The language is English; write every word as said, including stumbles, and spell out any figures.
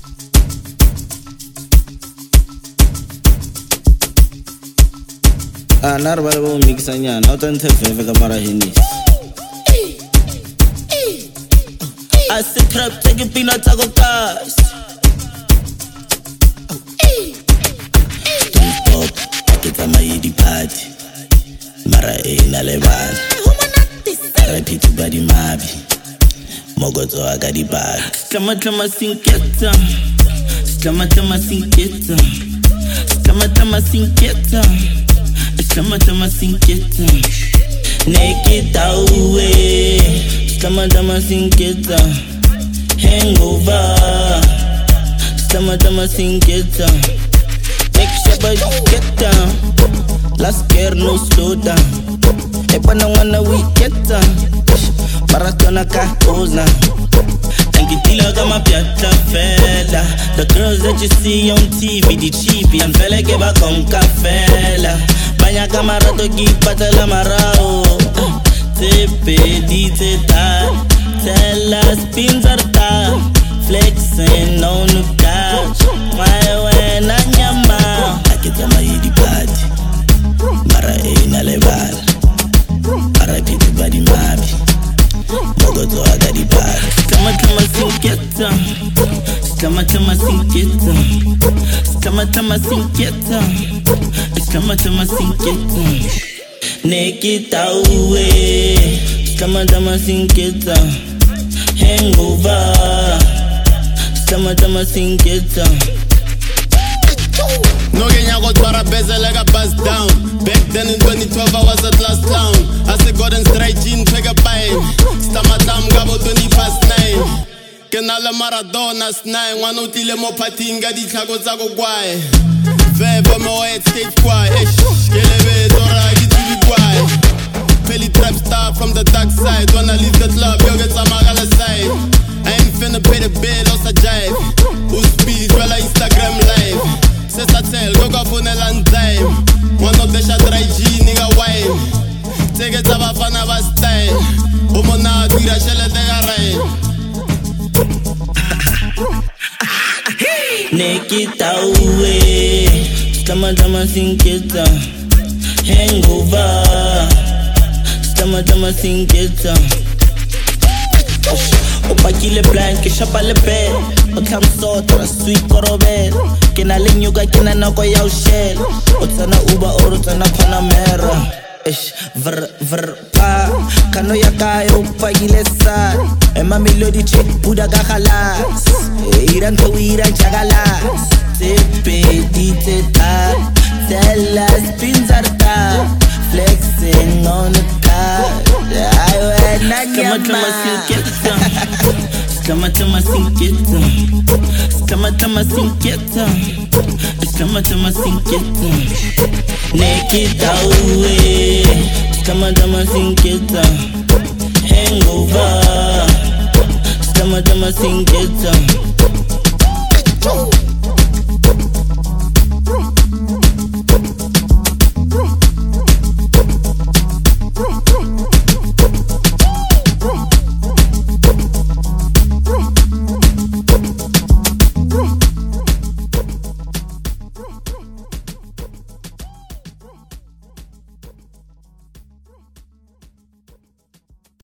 Ah, nare ba le bo mixanyana ha o tla ntshe fefe ka mara Hennis. I sit trap take peanut tsa go gas. Don't stop ke tsamaye di party mara e na le bana. I repeat to body mabi mogotso aga di bag. Slama slama sinketa slama slama sinketa slama slama sinketa slama slama sinketa nekita uwe slama slama sinketa hangover slama slama sinketa make sure body get down last care no slow down epana wana we get down maratona ka oza Angitila kama piata fella. The girls that you see on T V, the cheapy and fella que va con cafela. Baña camarato ki patela marao. Te pedi te ta, tell us pins are ta. Flexing on the couch, my way na nyama. Akita maidi party, mara e na leval. Mara piti badi mabi. Mogoto aga di bag. Slama slama sinketa Slama slama sinketa Slama slama sinketa Slama slama sinketa Nekita uwe Slama slama sinketa Hangover Slama slama sinketa No Kenya got para beze like a buzz down. Back then in twenty twelve I was at last clown. I said God and straight jean take a pine. Stamatam gabo twenty past nine. Kenala Maradona nine. One utile mo patinga di chago zago guay. Veve mo head stage quiet. Ish, kelebe dora gitu di guay. Pelly trap star from the dark side. When I leave the club, yo get some magala side. I ain't finna pay the bill, also jive. Who speed, well Instagram live. Sesa tell, go go for Nelan time. One of the shot dry G, nigga wine. Take it up on our style. Umona, do the shell at the rain. Nekita uwe Slama slama sinketa Hangover Slama slama sinketa Opa kile blank, ke shapa le bed O tlam sota, ra sweet korobel Ke na le nyuka, ke na nako ya o shell O tsana Uber, oro tsana Panamera Ish, vrr, vrr, pa Kano ya kayo, pa kile sad Ema melody chick, buda ka khalas Iran to Iran chagalas Tepe, dite ta Tell us, pins are ta Flexing on the car I wear na nyama Slama slama sinketa Slama slama sinketa Slama slama sinketa Nekita uwe Slama slama sinketa Hangover Slama slama sinketa